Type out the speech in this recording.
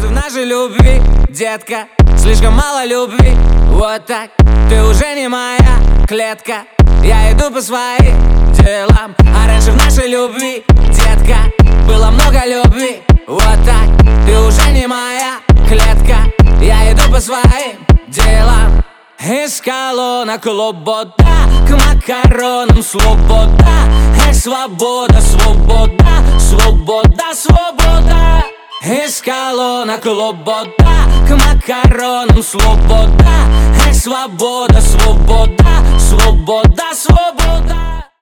слезы в нашей любви, детка. Слишком мало любви, вот так. Ты уже не моя клетка. Я иду по своим делам. А раньше в нашей любви, детка, было много любви, вот так. Ты уже не моя клетка. Я иду по своим делам. Из колонок лобода к макаронам свобода. Эх, свобода, свобода, свобода, свобода. Из колонок лобода к макаронам свобода. Эх, свобода, свобода, свобода, свобода.